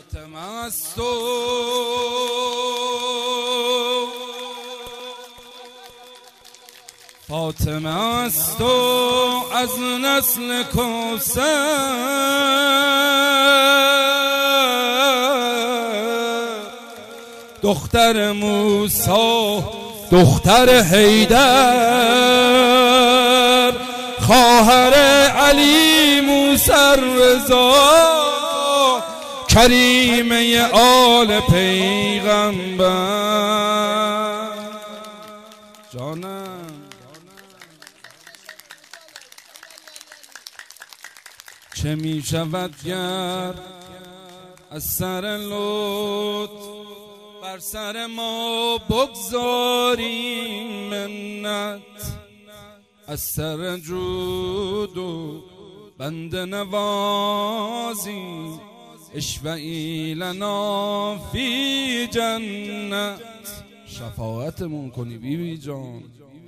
فاطمه است و فاطمه است و از نسل کوثر، دختر موسی دختر حیدر، خواهر علی موسی رضا، کریمه آل پیغمبر. جانم چه می شود گر از سر لطف بر سر ما بگذاریم منت، از سر جود و بنده نوازی اشفعی لنا فی جنت. شفاعتمون کنی بی بی جان.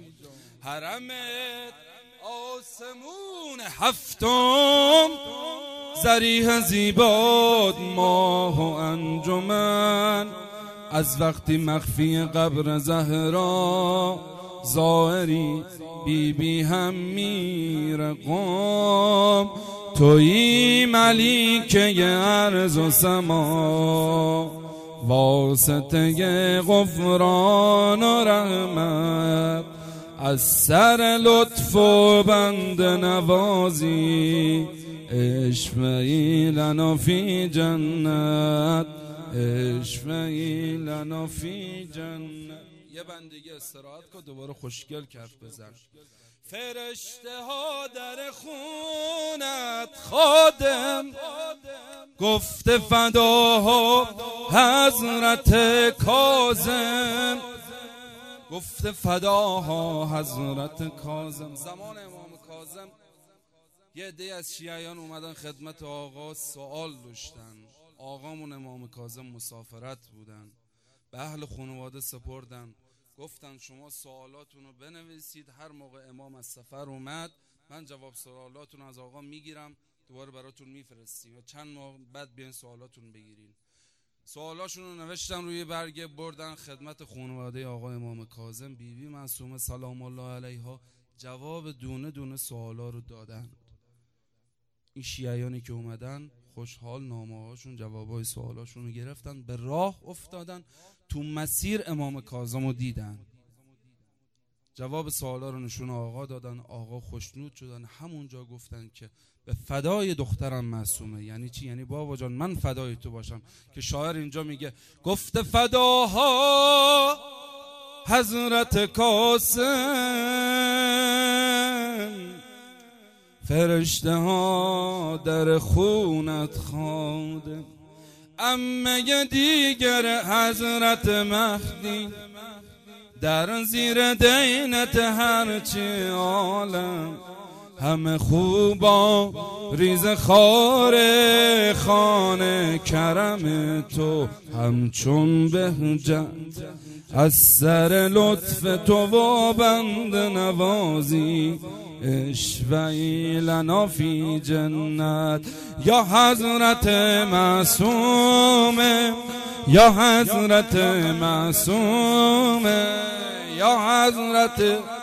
حرمت آسمون هفتم، ذریح زیباد ماه و انجمن، از وقتی مخفی قبر زهرا ظاهری بی بی هم میره قم. تویی ملیکه ارض و سما، واسطه غفران و رحمت، از سر لطف و بند نوازی اشفعی لنا فی جنت، اشفعی لنا فی جنت. یه بندگی استراحت کن، دوباره خوشگل کف بزن. فرشته ها در خونت خادم، گفت فداها حضرت کاظم، گفت فداها حضرت کاظم. زمان امام کاظم یه عده از شیعیان اومدن خدمت آقا، سوال داشتن. آقامون امام کاظم مسافرت بودن، به اهل خانواده سپردن، گفتن شما سوالاتون رو بنویسید، هر موقع امام از سفر اومد من جواب سوالاتون از آقا میگیرم، دوباره براتون میفرستیم و چند ماه بعد بیاین سوالاتون بگیرین. سوالاشون رو نوشتن روی برگه، بردن خدمت خانواده آقا امام کاظم. بیبی معصومه سلام الله علیها جواب دونه دونه سوالا رو دادن. این شیعیانی که اومدن خوشحال نامه هاشون جوابای سوالاشون رو گرفتن، به راه افتادن، تو مسیر امام کاظم رو دیدن، جواب سوالا رو نشون آقا دادن. آقا خوشنود شدن، همونجا گفتن که به فدای دخترم معصومه. یعنی چی؟ یعنی بابا جان من فدای تو باشم. که شاعر اینجا میگه گفت فداها حضرت کاظم، فرشته ها در خونت خادم، عمه دیگر حضرت مهدی، در زیر دینت هرچی عالم، همه خوبا ریز خار خانه کرم تو، همچون بهجت از سر لطف تو و بند نوازی اشفعی لنا فی جنت. یا حضرت معصومه، یا حضرت معصومه، یا حضرت